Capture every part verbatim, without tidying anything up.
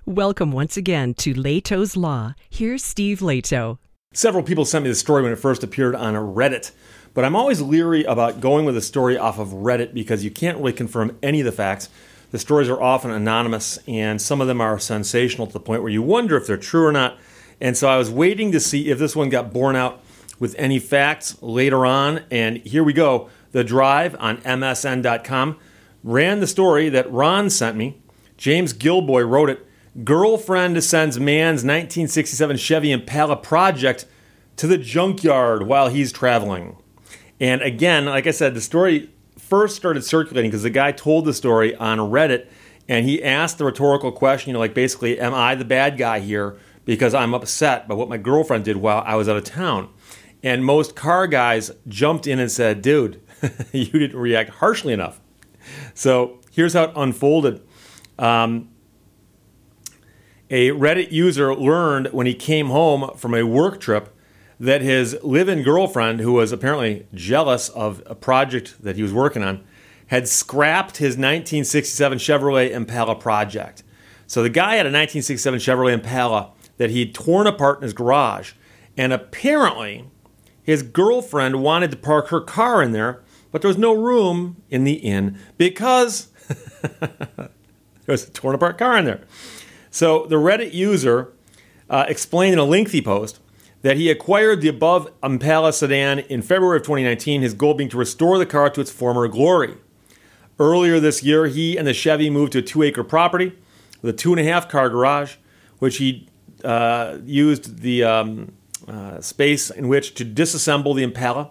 Welcome once again to Leto's Law. Here's Steve Leto. Several people sent me this story when it first appeared on Reddit, but I'm always leery about going with a story off of Reddit because you can't really confirm any of the facts. The stories are often anonymous, and some of them are sensational to the point where you wonder if they're true or not. And so I was waiting to see if this one got borne out with any facts later on, and here we go. The Drive on M S N dot com ran the story that Ron sent me. James Gilboy wrote it. Girlfriend sends man's nineteen sixty-seven Chevy Impala project to the junkyard while he's traveling. And again, like I said, the story first started circulating because the guy told the story on Reddit, and he asked the rhetorical question, you know, like basically, am I the bad guy here because I'm upset by what my girlfriend did while I was out of town? And most car guys jumped in and said, dude, you didn't react harshly enough. So here's how it unfolded. Um, A Reddit user learned when he came home from a work trip that his live-in girlfriend, who was apparently jealous of a project that he was working on, had scrapped his nineteen sixty-seven Chevrolet Impala project. So the guy had a nineteen sixty-seven Chevrolet Impala that he'd torn apart in his garage, and apparently his girlfriend wanted to park her car in there, but there was no room in the inn because there was a torn apart car in there. So the Reddit user uh, explained in a lengthy post that he acquired the above Impala sedan in February of twenty nineteen, his goal being to restore the car to its former glory. Earlier this year, he and the Chevy moved to a two-acre property with a two-and-a-half car garage, which he uh, used the um, uh, space in which to disassemble the Impala.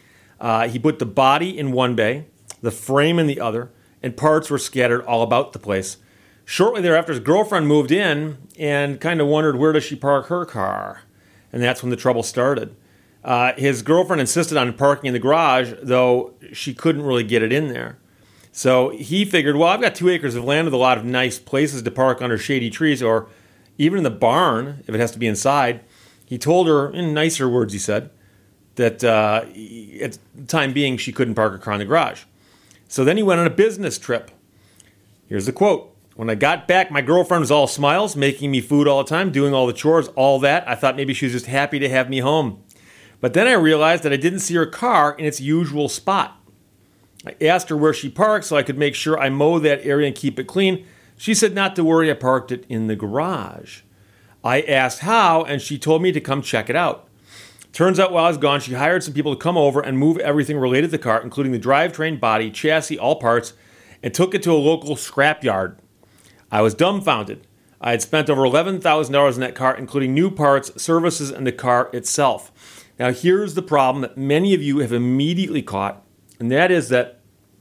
Uh, he put the body in one bay, the frame in the other, and parts were scattered all about the place. Shortly thereafter, his girlfriend moved in and kind of wondered where does she park her car. And that's when the trouble started. Uh, his girlfriend insisted on parking in the garage, though she couldn't really get it in there. So he figured, well, I've got two acres of land with a lot of nice places to park under shady trees, or even in the barn, if it has to be inside. He told her, in nicer words, he said, that uh, at the time being, she couldn't park her car in the garage. So then he went on a business trip. Here's the quote. When I got back, my girlfriend was all smiles, making me food all the time, doing all the chores, all that. I thought maybe she was just happy to have me home. But then I realized that I didn't see her car in its usual spot. I asked her where she parked so I could make sure I mow that area and keep it clean. She said not to worry, I parked it in the garage. I asked how, and she told me to come check it out. Turns out while I was gone, she hired some people to come over and move everything related to the car, including the drivetrain, body, chassis, all parts, and took it to a local scrapyard. I was dumbfounded. I had spent over eleven thousand dollars in that car, including new parts, services, and the car itself. Now, here's the problem that many of you have immediately caught, and that is that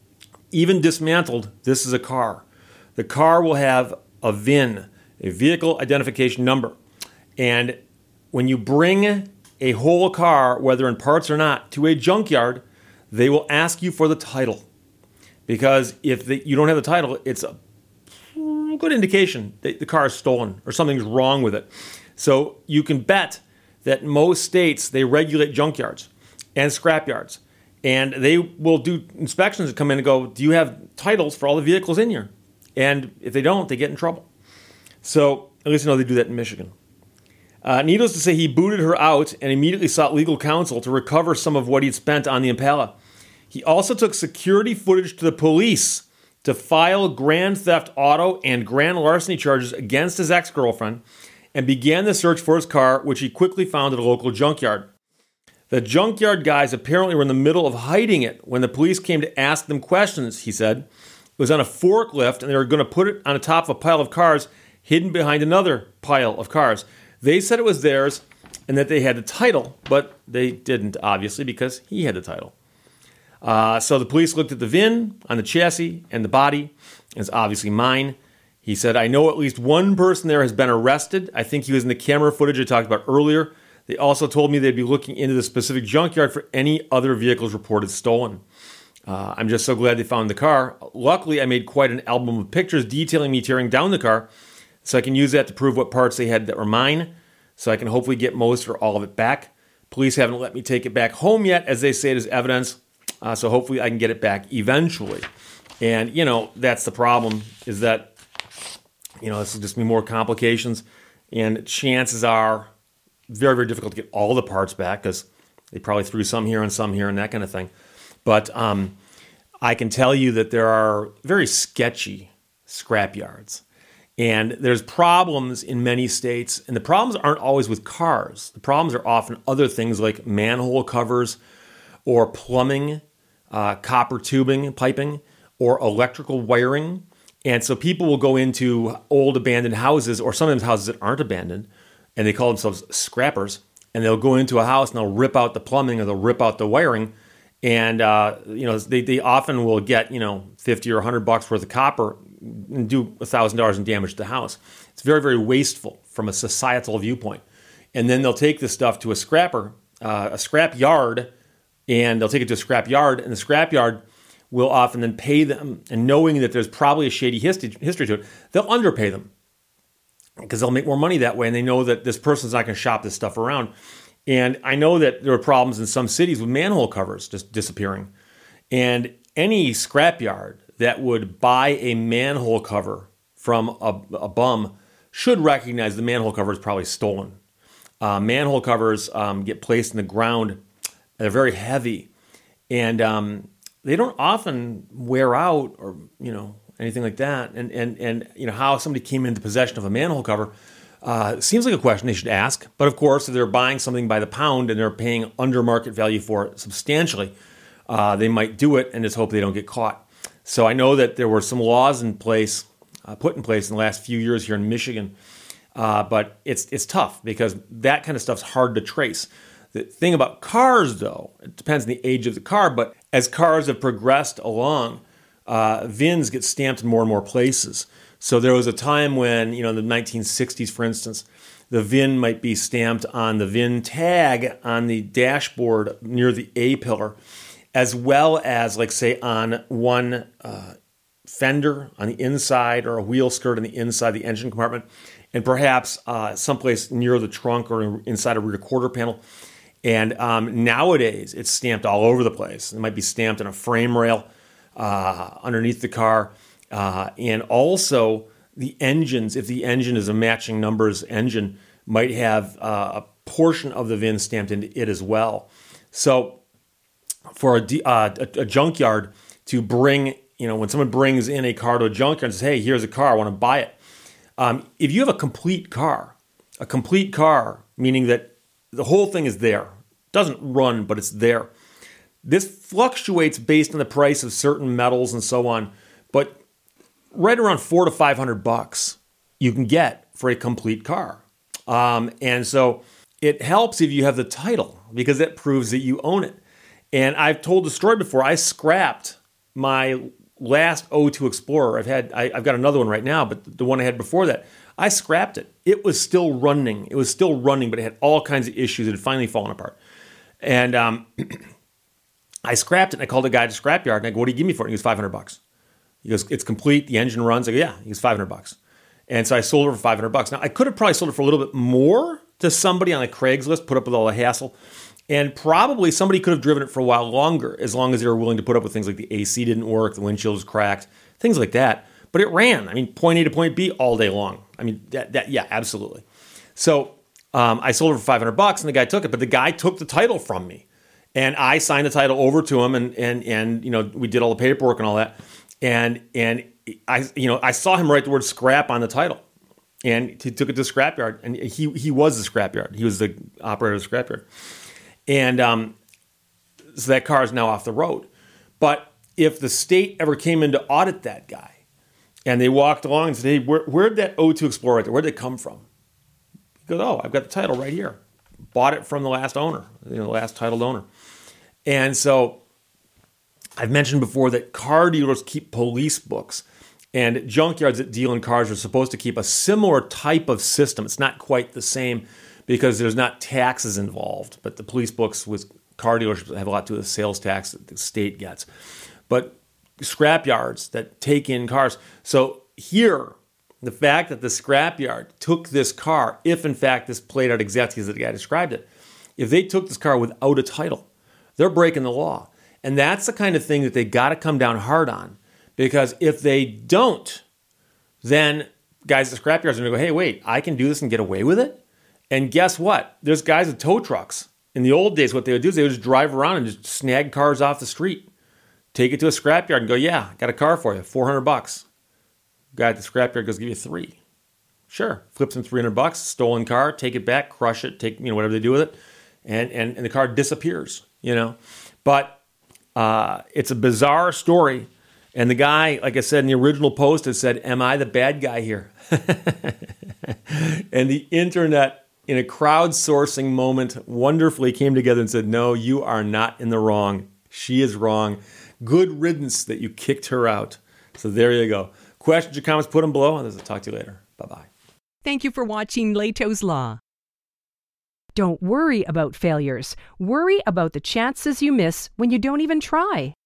even dismantled, this is a car. The car will have a V I N, a vehicle identification number. And when you bring a whole car, whether in parts or not, to a junkyard, they will ask you for the title. Because if the, you don't have the title, it's a good indication that the car is stolen or something's wrong with it. So you can bet that most states, they regulate junkyards and scrapyards. And they will do inspections and come in and go, do you have titles for all the vehicles in here? And if they don't, they get in trouble. So at least I know they do that in Michigan. Uh, needless to say, he booted her out and immediately sought legal counsel to recover some of what he'd spent on the Impala. He also took security footage to the police to file grand theft auto and grand larceny charges against his ex-girlfriend and began the search for his car, which he quickly found at a local junkyard. The junkyard guys apparently were in the middle of hiding it when the police came to ask them questions, he said. It was on a forklift, and they were going to put it on the top of a pile of cars hidden behind another pile of cars. They said it was theirs and that they had the title, but they didn't, obviously, because he had the title. Uh, so the police looked at the V I N on the chassis and the body. It's obviously mine. He said, I know at least one person there has been arrested. I think he was in the camera footage I talked about earlier. They also told me they'd be looking into the specific junkyard for any other vehicles reported stolen. Uh, I'm just so glad they found the car. Luckily, I made quite an album of pictures detailing me tearing down the car, so I can use that to prove what parts they had that were mine, so I can hopefully get most or all of it back. Police haven't let me take it back home yet, as they say it is evidence. Uh, so hopefully I can get it back eventually. And, you know, that's the problem, is that you know, this will just be more complications. And chances are very, very difficult to get all the parts back because they probably threw some here and some here and that kind of thing. But um, I can tell you that there are very sketchy scrap yards. And there's problems in many states. And the problems aren't always with cars. The problems are often other things like manhole covers or plumbing, uh, copper tubing, piping, or electrical wiring. And so people will go into old abandoned houses or sometimes houses that aren't abandoned, and they call themselves scrappers. And they'll go into a house and they'll rip out the plumbing or they'll rip out the wiring. And, uh, you know, they, they often will get, you know, fifty or one hundred bucks worth of copper and do one thousand dollars in damage to the house. It's very, very wasteful from a societal viewpoint. And then they'll take this stuff to a scrapper, uh, a scrap yard, and they'll take it to a scrap yard, and the scrap yard will often then pay them, and knowing that there's probably a shady history, history to it, they'll underpay them because they'll make more money that way, and they know that this person's not going to shop this stuff around. And I know that there are problems in some cities with manhole covers just disappearing. And any scrapyard that would buy a manhole cover from a, a bum should recognize the manhole cover is probably stolen. Uh, manhole covers um, get placed in the ground. They're very heavy. And um, they don't often wear out or, you know, anything like that. And, and, and you know, how somebody came into possession of a manhole cover uh, seems like a question they should ask. But, of course, if they're buying something by the pound and they're paying under market value for it substantially, uh, they might do it and just hope they don't get caught. So I know that there were some laws in place, uh, put in place in the last few years here in Michigan. Uh, but it's it's tough because that kind of stuff's hard to trace. The thing about cars, though, it depends on the age of the car, but as cars have progressed along, uh, V I Ns get stamped in more and more places. So there was a time when, you know, in the nineteen sixties, for instance, the V I N might be stamped on the V I N tag on the dashboard near the A pillar, as well as, like, say, on one uh, fender on the inside or a wheel skirt on the inside of the engine compartment, and perhaps uh, someplace near the trunk or inside a rear quarter panel. And um, nowadays, it's stamped all over the place. It might be stamped on a frame rail uh, underneath the car. Uh, and also, the engines, if the engine is a matching numbers engine, might have uh, a portion of the V I N stamped into it as well. So for a, uh, a, a junkyard to bring, you know, when someone brings in a car to a junkyard and says, hey, here's a car, I want to buy it. Um, if you have a complete car, a complete car, meaning that the whole thing is there, doesn't run, but it's there. This fluctuates based on the price of certain metals and so on, but right around four to five hundred bucks you can get for a complete car. Um, and so it helps if you have the title because it proves that you own it. And I've told the story before. I scrapped my last oh two Explorer. I've had, I, I've got another one right now, but the one I had before that, I scrapped it. It was still running. It was still running, but it had all kinds of issues. It had finally fallen apart. And um, I scrapped it, and I called the guy at the scrapyard, and I go, what do you give me for it? And he goes, five hundred bucks. He goes, it's complete. The engine runs. I go, yeah. He goes, five hundred bucks. And so I sold it for five hundred bucks. Now, I could have probably sold it for a little bit more to somebody on a Craigslist, put up with all the hassle. And probably somebody could have driven it for a while longer, as long as they were willing to put up with things like the A C didn't work, the windshield was cracked, things like that. But it ran. I mean, point A to point B all day long. I mean, that, that yeah, absolutely. So um, I sold it for five hundred bucks, and the guy took it. But the guy took the title from me, and I signed the title over to him, and and and you know, we did all the paperwork and all that. And and I you know I saw him write the word scrap on the title, and he took it to the scrapyard, and he he was the scrapyard. He was the operator of the scrapyard, and um, so that car is now off the road. But if the state ever came in to audit that guy, and they walked along and said, hey, where, where'd that oh two Explorer right there, where'd it come from? He goes, oh, I've got the title right here. Bought it from the last owner, you know, the last titled owner. And so I've mentioned before that car dealers keep police books, and junkyards that deal in cars are supposed to keep a similar type of system. It's not quite the same because there's not taxes involved, but the police books with car dealerships have a lot to do with the sales tax that the state gets. But scrapyards that take in cars. So here, the fact that the scrapyard took this car, if in fact this played out exactly as the guy described it, if they took this car without a title, they're breaking the law. And that's the kind of thing that they got to come down hard on, because if they don't, then guys at scrapyards are going to go, hey, wait, I can do this and get away with it? And guess what? There's guys with tow trucks. In the old days, what they would do is they would just drive around and just snag cars off the street. Take it to a scrapyard and go, yeah, got a car for you, four hundred bucks. Guy at the scrapyard goes, give you three. Sure, flips him three hundred bucks, stolen car, take it back, crush it, take, you know, whatever they do with it. And, and, and the car disappears, you know. But uh, it's a bizarre story. And the guy, like I said in the original post, has said, am I the bad guy here? And the internet, in a crowdsourcing moment, wonderfully came together and said, no, you are not in the wrong. She is wrong. Good riddance that you kicked her out. So there you go. Questions or comments, put them below. And I'll talk to you later. Bye-bye. Thank you for watching Lehto's Law. Don't worry about failures. Worry about the chances you miss when you don't even try.